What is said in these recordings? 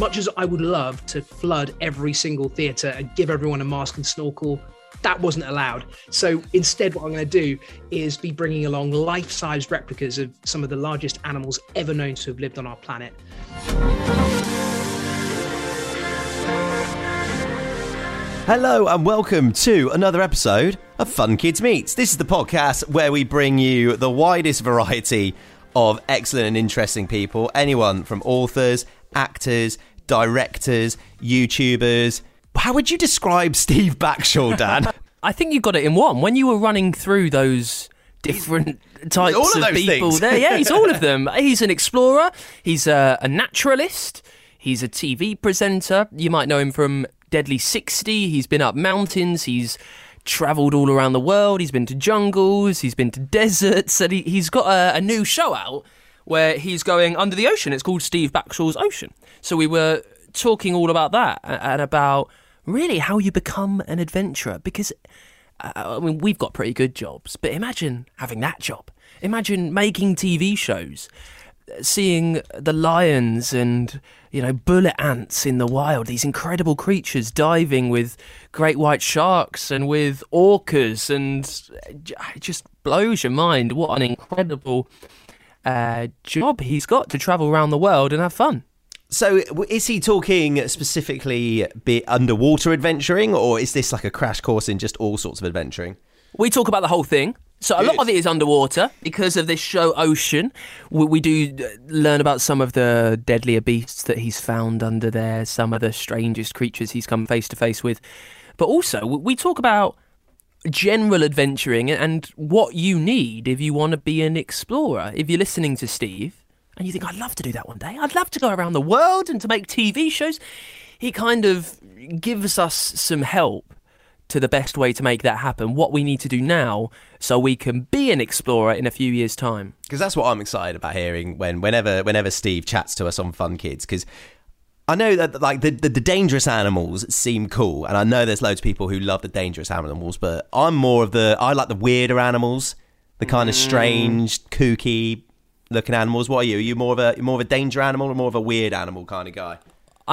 much as I would love to flood every single theatre and give everyone a mask and snorkel, that wasn't allowed. So instead, what I'm going to do is be bringing along life-sized replicas of some of the largest animals ever known to have lived on our planet. Hello and welcome to another episode of Fun Kids Meets. This is the podcast where we bring you the widest variety of excellent and interesting people. Anyone from authors, actors, directors, YouTubers. How would you describe Steve Backshall, Dan? I think you got it in one. When you were running through those different types of people there, yeah, he's all of them. He's an explorer. He's a naturalist. He's a TV presenter. You might know him from Deadly 60. He's been up mountains. He's travelled all around the world. He's been to jungles. He's been to deserts. And he's got a new show out where he's going under the ocean. It's called Steve Backshall's Ocean. So we were talking all about that and about really how you become an adventurer. Because, I mean, we've got pretty good jobs, but imagine having that job. Imagine making TV shows, seeing the lions and, you know, bullet ants in the wild, these incredible creatures diving with great white sharks and with orcas, and it just blows your mind what an incredible job he's got to travel around the world and have fun. So is he talking specifically underwater adventuring, or is this like a crash course in just all sorts of adventuring? We talk about the whole thing. So a lot of it is underwater because of this show Ocean. We do learn about some of the deadlier beasts that he's found under there, some of the strangest creatures he's come face to face with. But also we talk about general adventuring and what you need if you want to be an explorer. If you're listening to Steve and you think, I'd love to do that one day, I'd love to go around the world and to make TV shows, he kind of gives us some help to the best way to make that happen, what we need to do now so we can be an explorer in a few years' time. Because that's what I'm excited about hearing whenever Steve chats to us on Fun Kids, because I know that like the dangerous animals seem cool, and I know there's loads of people who love the dangerous animals, but I like the weirder animals, the kind of strange, kooky looking animals. What are you? Are you more of a danger animal or more of a weird animal kind of guy?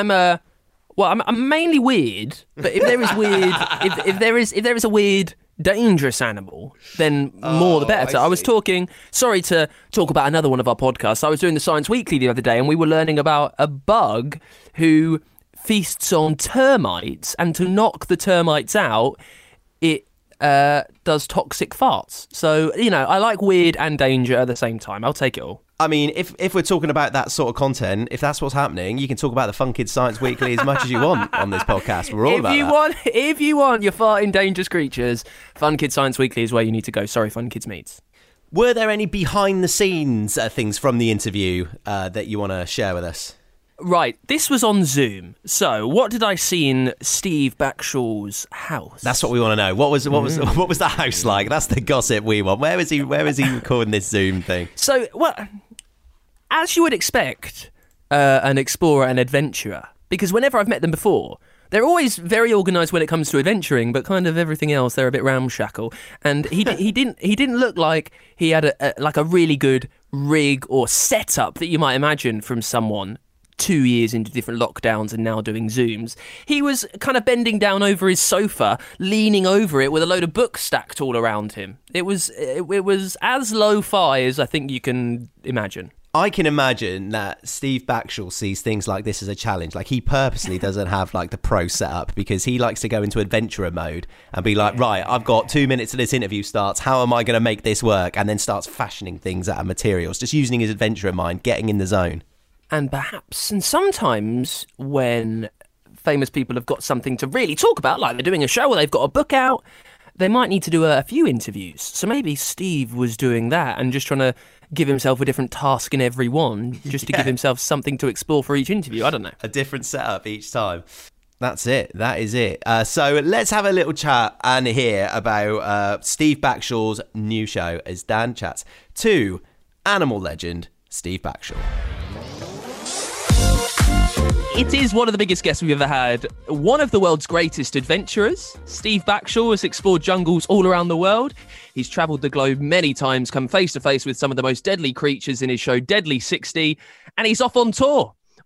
I'm mainly weird, but if there is weird, if there is a weird, dangerous animal, then more the better. I was sorry to talk about another one of our podcasts. I was doing the Science Weekly the other day, and we were learning about a bug who feasts on termites, and to knock the termites out, it does toxic farts. So, you know, I like weird and danger at the same time. I'll take it all. I mean, if we're talking about that sort of content, if that's what's happening, you can talk about the Fun Kids Science Weekly as much as you want on this podcast. We're all about that. If you want your farting dangerous creatures, Fun Kids Science Weekly is where you need to go. Sorry, Fun Kids Meets. Were there any behind-the-scenes things from the interview that you want to share with us? Right, this was on Zoom. So, what did I see in Steve Backshall's house? That's what we want to know. What was the house like? That's the gossip we want. Where is he recording this Zoom thing? So, well, as you would expect, an explorer and adventurer, because whenever I've met them before, they're always very organised when it comes to adventuring, but kind of everything else, they're a bit ramshackle. And he didn't look like he had a really good rig or setup that you might imagine from someone 2 years into different lockdowns and now doing Zooms. He was kind of bending down over his sofa, leaning over it with a load of books stacked all around him. It was as lo-fi as I think you can imagine. I can imagine that Steve Backshall sees things like this as a challenge. Like, he purposely doesn't have like the pro setup because he likes to go into adventurer mode and be like, right, I've got 2 minutes till this interview starts. How am I going to make this work? And then starts fashioning things out of materials, just using his adventurer mind, getting in the zone. And perhaps, and sometimes when famous people have got something to really talk about, like they're doing a show or they've got a book out, they might need to do a few interviews. So maybe Steve was doing that and just trying to give himself a different task in every one, just to give himself something to explore for each interview. I don't know. A different setup each time. That's it. That is it. So let's have a little chat and hear about Steve Backshall's new show as Dan chats to animal legend Steve Backshall. It is one of the biggest guests we've ever had. One of the world's greatest adventurers. Steve Backshall has explored jungles all around the world. He's travelled the globe many times, come face to face with some of the most deadly creatures in his show Deadly 60, and he's off on tour.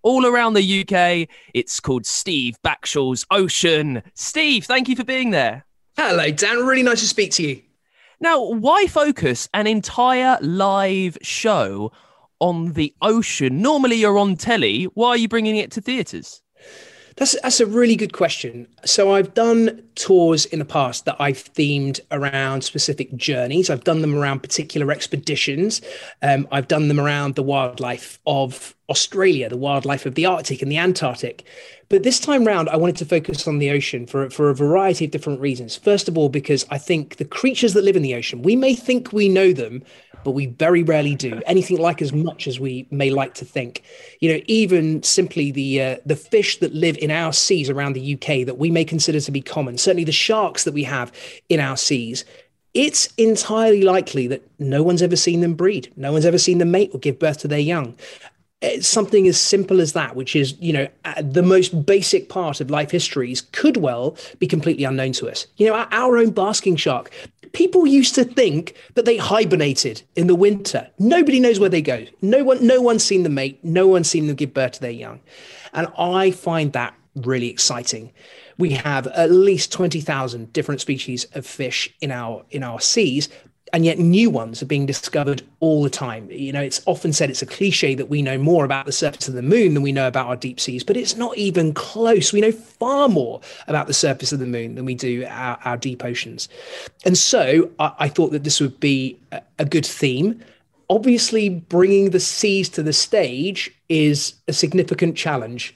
all around the UK. It's called Steve Backshall's Ocean. Steve, thank you for being there. Hello, Dan. Really nice to speak to you. Now, why focus an entire live show on the ocean? Normally you're on telly. Why are you bringing it to theatres? That's a really good question. So I've done tours in the past that I've themed around specific journeys. I've done them around particular expeditions. I've done them around the wildlife of Australia, the wildlife of the Arctic and the Antarctic. But this time round, I wanted to focus on the ocean for a variety of different reasons. First of all, because I think the creatures that live in the ocean, we may think we know them, but we very rarely do anything like as much as we may like to think. You know, even simply the fish that live in our seas around the UK that we may consider to be common, certainly the sharks that we have in our seas, it's entirely likely that no one's ever seen them breed. No one's ever seen them mate or give birth to their young. It's something as simple as that, which is, you know, the most basic part of life histories could well be completely unknown to us. You know, our own basking shark, people used to think that they hibernated in the winter. Nobody knows where they go. No one's seen them mate. No one's seen them give birth to their young. And I find that really exciting. We have at least 20,000 different species of fish in our seas, and yet new ones are being discovered all the time. You know, it's often said, it's a cliche that we know more about the surface of the moon than we know about our deep seas, but it's not even close. We know far more about the surface of the moon than we do our deep oceans. And so I thought that this would be a good theme. Obviously, bringing the seas to the stage is a significant challenge.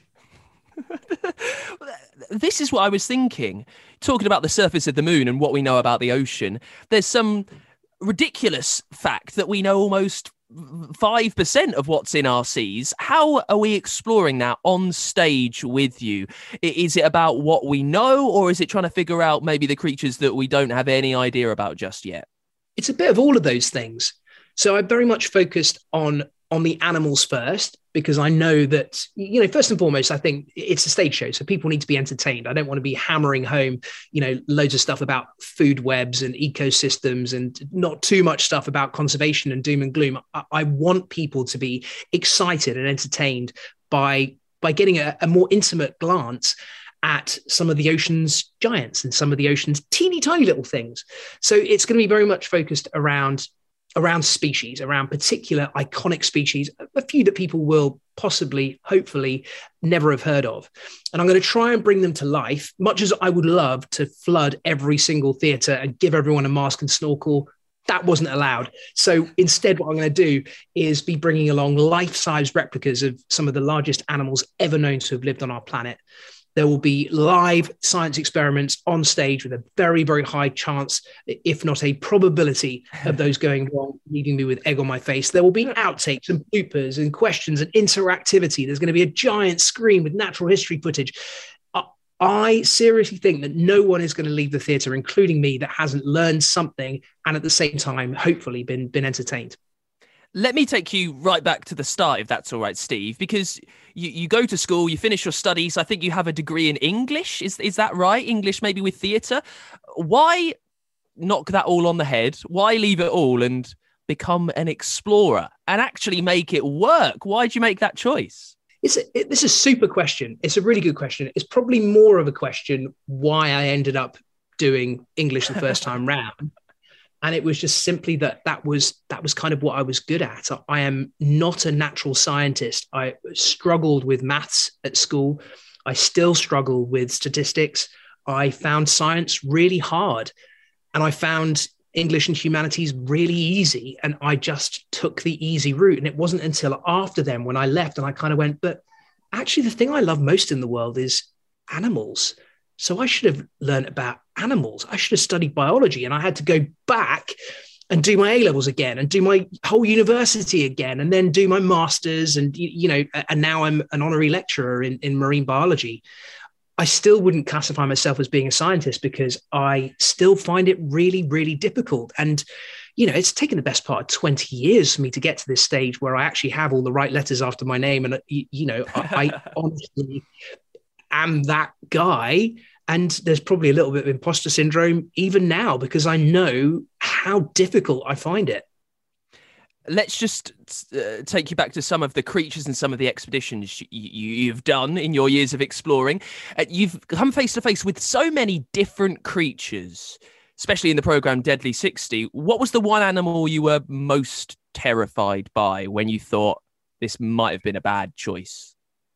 This is what I was thinking. Talking about the surface of the moon and what we know about the ocean, there's some ridiculous fact that we know almost 5% of what's in our seas. How are we exploring that on stage with you? Is it about what we know, or is it trying to figure out maybe the creatures that we don't have any idea about just yet? It's a bit of all of those things. So I very much focused on the animals first, because I know that, you know, first and foremost, I think it's a stage show, so people need to be entertained. I don't want to be hammering home, you know, loads of stuff about food webs and ecosystems and not too much stuff about conservation and doom and gloom. I want people to be excited and entertained by getting a more intimate glance at some of the ocean's giants and some of the ocean's teeny tiny little things. So it's going to be very much focused around species, around particular iconic species, a few that people will possibly, hopefully, never have heard of. And I'm going to try and bring them to life, much as I would love to flood every single theatre and give everyone a mask and snorkel. That wasn't allowed. So instead, what I'm going to do is be bringing along life-size replicas of some of the largest animals ever known to have lived on our planet. There will be live science experiments on stage with a very, very high chance, if not a probability, of those going wrong, leaving me with egg on my face. There will be outtakes and bloopers and questions and interactivity. There's going to be a giant screen with natural history footage. I seriously think that no one is going to leave the theatre, including me, that hasn't learned something and at the same time, hopefully, been entertained. Let me take you right back to the start, if that's all right, Steve, because you go to school, you finish your studies. I think you have a degree in English. Is that right? English, maybe with theatre. Why knock that all on the head? Why leave it all and become an explorer and actually make it work? Why did you make that choice? This is a super question. It's a really good question. It's probably more of a question why I ended up doing English the first time round. And it was just simply that was kind of what I was good at. I am not a natural scientist. I struggled with maths at school. I still struggle with statistics. I found science really hard. And I found English and humanities really easy. And I just took the easy route. And it wasn't until after then when I left and I kind of went, but actually the thing I love most in the world is animals. So I should have learned about animals. I should have studied biology, and I had to go back and do my A-levels again and do my whole university again and then do my master's and, you know, and now I'm an honorary lecturer in marine biology. I still wouldn't classify myself as being a scientist because I still find it really, really difficult. And, you know, it's taken the best part of 20 years for me to get to this stage where I actually have all the right letters after my name. And, you know, I honestly am that guy. And there's probably a little bit of imposter syndrome even now because I know how difficult I find it. Let's just take you back to some of the creatures and some of the expeditions you've done in your years of exploring. You've come face to face with so many different creatures, especially in the program Deadly 60. What was the one animal you were most terrified by when you thought this might have been a bad choice?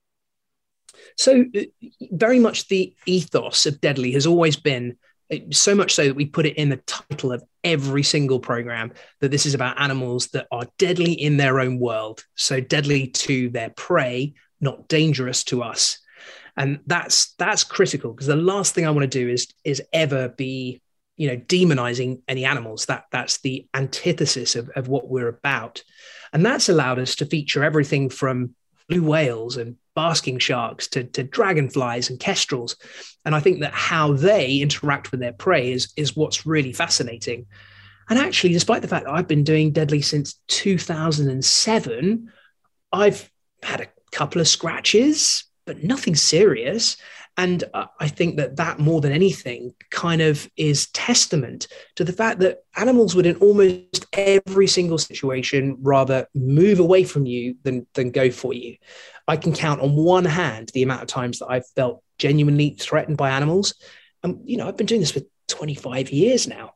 So very much the ethos of Deadly has always been, so much so that we put it in the title of every single program, that this is about animals that are deadly in their own world. So deadly to their prey, not dangerous to us. And that's critical, because the last thing I want to do is ever be, demonizing any animals. That's the antithesis of what we're about. And that's allowed us to feature everything from blue whales and basking sharks to dragonflies and kestrels. And I think that how they interact with their prey is what's really fascinating. And actually, despite the fact that I've been doing Deadly since 2007, I've had a couple of scratches, but nothing serious. And I think that more than anything kind of is testament to the fact that animals would in almost every single situation rather move away from you than go for you. I can count on one hand the amount of times that I've felt genuinely threatened by animals. I've been doing this for 25 years now.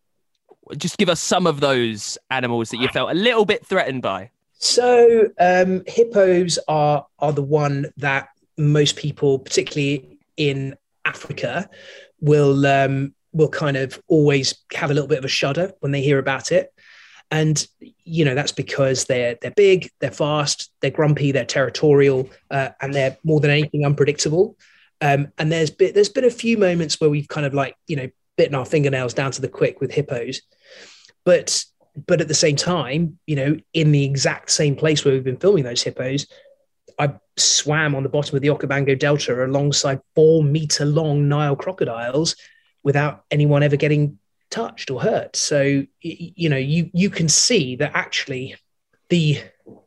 Just give us some of those animals that you felt a little bit threatened by. So hippos are the one that most people, particularly in Africa, will kind of always have a little bit of a shudder when they hear about it. And, that's because they're big, they're fast, they're grumpy, they're territorial, and they're more than anything unpredictable. And there's been a few moments where we've kind of bitten our fingernails down to the quick with hippos. But at the same time, in the exact same place where we've been filming those hippos, I swam on the bottom of the Okavango Delta alongside 4-meter-long Nile crocodiles without anyone ever getting touched or hurt. So, you can see that actually the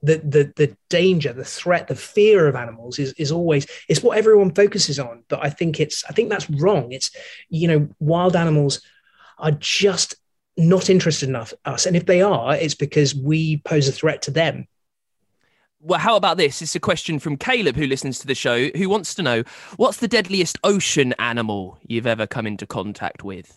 danger, the threat, the fear of animals is always, it's what everyone focuses on. But I think that's wrong. It's, wild animals are just not interested in us. And if they are, it's because we pose a threat to them. Well, how about this? It's a question from Caleb, who listens to the show, who wants to know, what's the deadliest ocean animal you've ever come into contact with?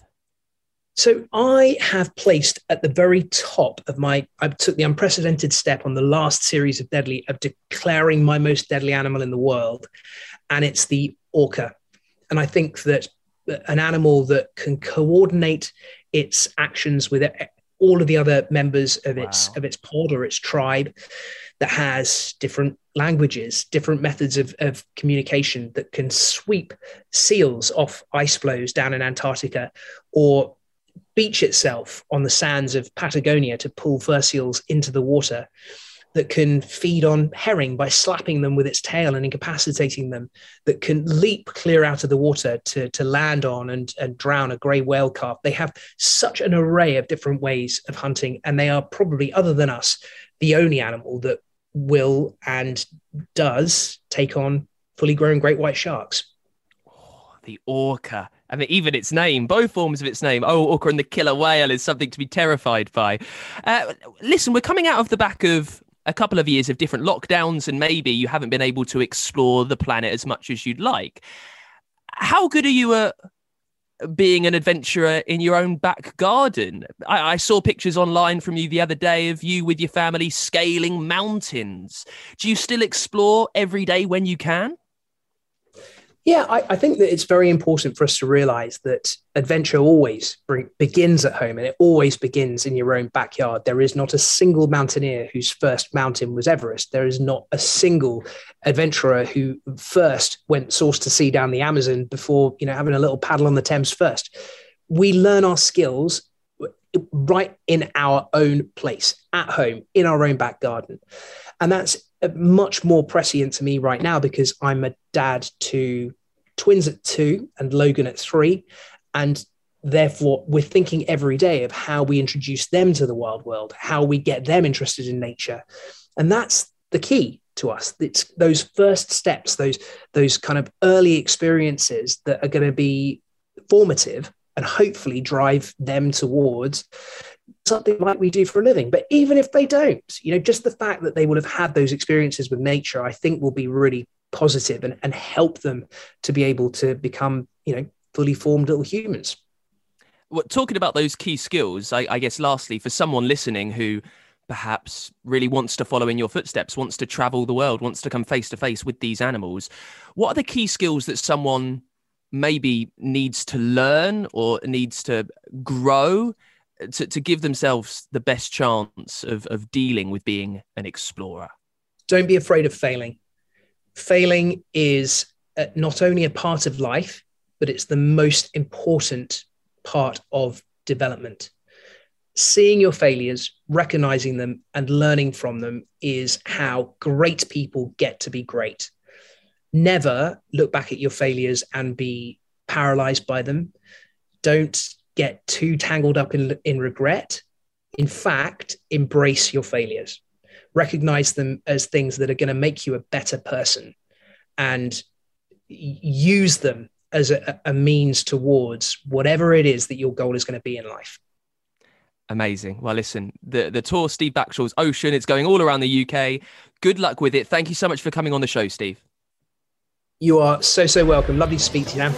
So I have placed at the very top of I took the unprecedented step on the last series of Deadly of declaring my most deadly animal in the world. And it's the orca. And I think that an animal that can coordinate its actions with all of the other members of its pod or its tribe, that has different languages, different methods of communication, that can sweep seals off ice floes down in Antarctica, or beach itself on the sands of Patagonia to pull fur seals into the water, that can feed on herring by slapping them with its tail and incapacitating them, that can leap clear out of the water to land on and drown a grey whale calf. They have such an array of different ways of hunting, and they are probably, other than us, the only animal that will and does take on fully grown great white sharks. Oh, the orca. I mean, even its name, both forms of its name, orca and the killer whale, is something to be terrified by. Listen, we're coming out of the back of a couple of years of different lockdowns, and maybe you haven't been able to explore the planet as much as you'd like. How good are you at being an adventurer in your own back garden? I saw pictures online from you the other day of you with your family scaling mountains. Do you still explore every day when you can? Yeah, I think that it's very important for us to realize that adventure always begins at home, and it always begins in your own backyard. There is not a single mountaineer whose first mountain was Everest. There is not a single adventurer who first went source to sea down the Amazon before, having a little paddle on the Thames first. We learn our skills right in our own place, at home, in our own back garden. And that's much more prescient to me right now, because I'm a dad to twins at 2 and Logan at 3. And therefore, we're thinking every day of how we introduce them to the wild world, how we get them interested in nature. And that's the key to us. It's those first steps, those kind of early experiences that are going to be formative and hopefully drive them towards something like we do for a living. But even if they don't, just the fact that they will have had those experiences with nature, I think will be really positive and help them to be able to become, fully formed little humans. Well, talking about those key skills, I guess lastly, for someone listening who perhaps really wants to follow in your footsteps, wants to travel the world, wants to come face to face with these animals, what are the key skills that someone maybe needs to learn or needs to grow to give themselves the best chance of dealing with being an explorer? Don't be afraid of failing. Failing is not only a part of life, but it's the most important part of development. Seeing your failures, recognizing them, and learning from them is how great people get to be great. Never look back at your failures and be paralyzed by them. Don't get too tangled up in regret. In fact, embrace your failures. Recognize them as things that are going to make you a better person, and use them as a means towards whatever it is that your goal is going to be in life. Amazing. Well, listen, the tour, Steve Backshall's Ocean, it's going all around the UK. Good luck with it. Thank you so much for coming on the show, Steve. You are so welcome. Lovely to speak to you, Dan.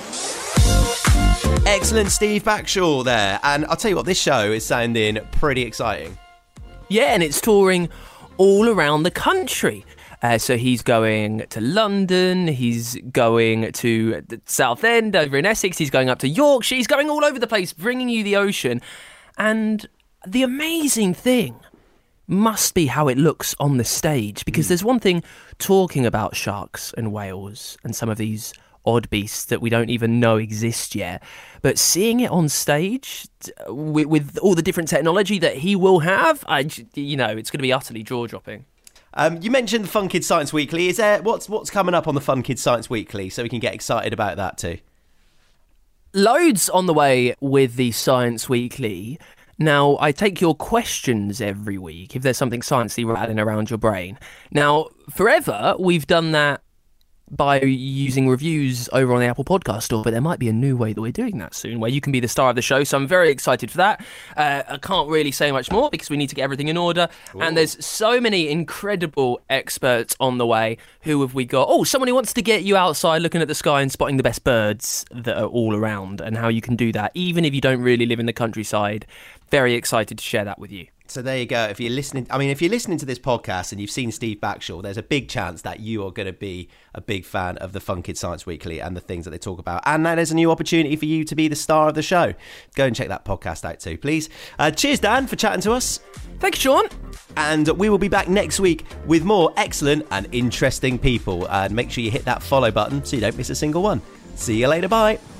Excellent, Steve Backshall there. And I'll tell you what, this show is sounding pretty exciting. Yeah, and it's touring all around the country. So he's going to London, he's going to the Southend over in Essex, he's going up to Yorkshire, he's going all over the place, bringing you the ocean. And the amazing thing must be how it looks on the stage, because there's one thing talking about sharks and whales and some of these odd beasts that we don't even know exist yet, but seeing it on stage with all the different technology that he will have, it's going to be utterly jaw-dropping. You mentioned the Fun Kids Science Weekly. Is there what's coming up on the Fun Kids Science Weekly so we can get excited about that too? Loads on the way with the Science Weekly. Now, I take your questions every week if there's something sciencey rattling around your brain. Now, forever, we've done that by using reviews over on the Apple Podcast Store, but there might be a new way that we're doing that soon, where you can be the star of the show, so I'm very excited for that. I can't really say much more because we need to get everything in order. Ooh. And there's so many incredible experts on the way. Who have we got? Oh, someone who wants to get you outside looking at the sky and spotting the best birds that are all around, and how you can do that even if you don't really live in the countryside. Very excited to share that with you. So there you go. If you're listening to this podcast and you've seen Steve Backshall, there's a big chance that you are going to be a big fan of the Fun Kids Science Weekly and the things that they talk about. And that is a new opportunity for you to be the star of the show. Go and check that podcast out too, please. Cheers, Dan, for chatting to us. Thank you, Sean. And we will be back next week with more excellent and interesting people. And make sure you hit that follow button so you don't miss a single one. See you later. Bye.